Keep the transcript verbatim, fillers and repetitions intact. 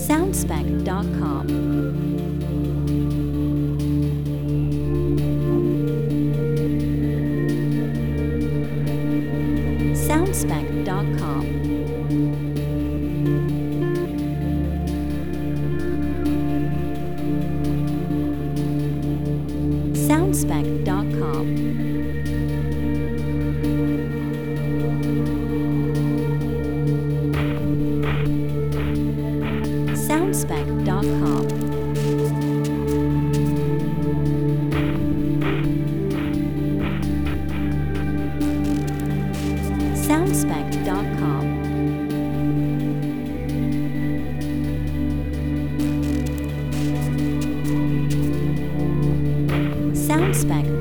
soundspec dot com. soundspec dot com. soundspec dot com. soundspec dot com. soundspec dot com. soundspec